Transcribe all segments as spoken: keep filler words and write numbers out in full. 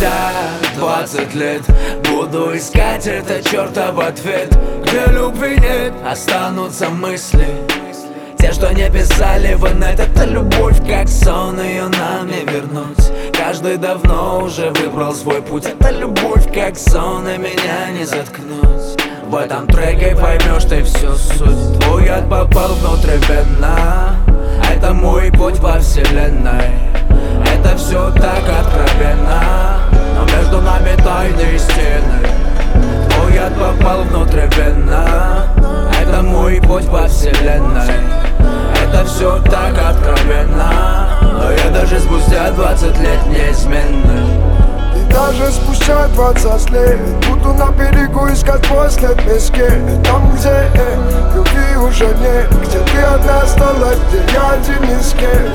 спустя двадцать лет буду искать этот чертов ответ. Где любви нет, останутся мысли, те, что не писали в инет. Это любовь как сон, ее нам не вернуть. Каждый давно уже выбрал свой путь. Это любовь как сон, и меня не заткнуть. В этом треке поймешь ты всю суть. Твой яд попал внутривенно. Это мой путь во вселенной. Это все так откровенно, но между нами тайные стены. Твой яд попал внутривенно. Это мой путь во вселенной. Это все так откровенно, но я даже спустя двадцать лет неизменный. И даже спустя двадцать лет буду на берегу искать после песке. Там, где э, любви уже нет, где ты одна осталась, где я один из кем.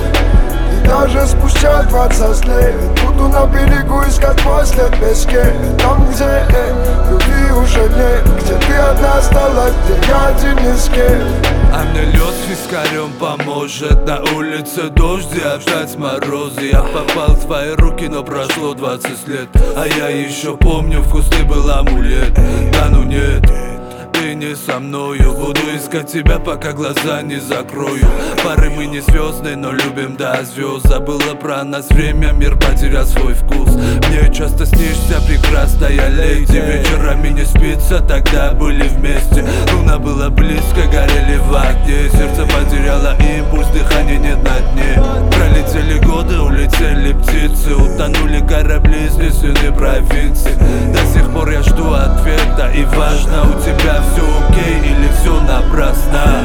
И даже спустя двадцать лет буду на берегу искать после песке. Там, где э, любви уже нет, где ты одна осталась, где я один из кем. А мне лед с вискарем поможет. На улице дождь и опять морозы. Я попал в твои руки, но прошло двадцать лет. А я еще помню, вкус ты был амулет. Да ну нет, ты не со мною. Буду искать тебя, пока глаза не закрою. Пары мы не звездные, но любим до звезд. Забыла про нас время, мир потерял свой вкус. Мне часто снишься прекрасная леди. Вечерами не спится, тогда были вместе. Луна была близко, горели в огне. Сердце потеряло импульс, дыхания нет на дне. Пролетели годы, улетели птицы. Утонули корабли, снесены провинции. До сих пор я жду ответа. И важно, у тебя все окей или все напрасно.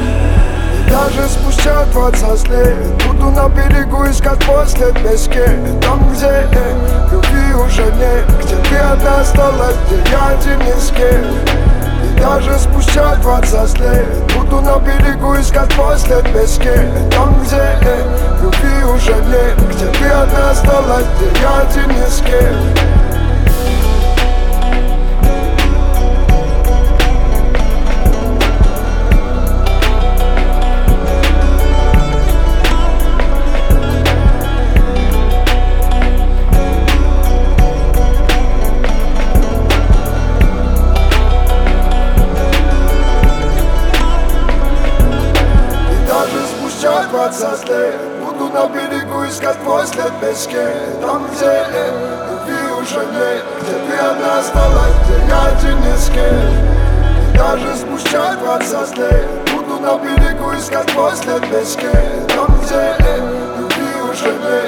Даже спустя двадцать лет буду на берегу искать после песке. Там, где э, любви уже нет, где ты одна осталась, где я один из кем. И даже спустя двадцать лет буду на берегу искать после песке. Там, где э, любви уже нет, где ты одна осталась, где я один из кем. двадцать лет буду на берегу искать после песке. Там, где э, любви уже нет, где ты одна осталась, где я один из кем. И даже спустя двадцать лет буду на берегу искать после песке. Там, где э, любви уже нет.